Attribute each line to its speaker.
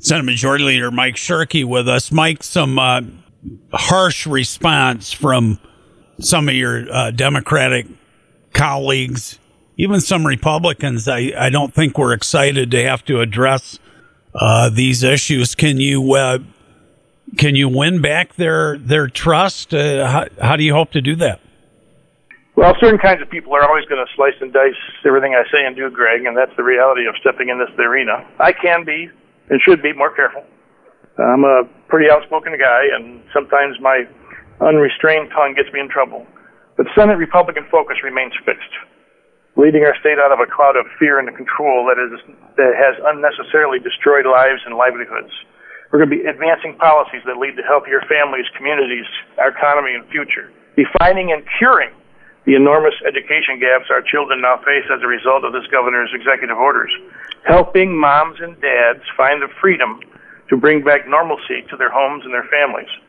Speaker 1: Senate Majority Leader Mike Shirkey with us. Mike, some harsh response from some of your Democratic colleagues, even some Republicans. I don't think we're excited to have to address these issues. Can you win back their trust? How do you hope to do that?
Speaker 2: Well, certain kinds of people are always going to slice and dice everything I say and do, Greg, and that's the reality of stepping in this arena. I can be and should be more careful. I'm a pretty outspoken guy, and sometimes my unrestrained tongue gets me in trouble. But Senate Republican focus remains fixed, leading our state out of a cloud of fear and control that has unnecessarily destroyed lives and livelihoods. We're going to be advancing policies that lead to healthier families, communities, our economy, and future. Defining and curing the enormous education gaps our children now face as a result of this governor's executive orders. Helping moms and dads find the freedom to bring back normalcy to their homes and their families.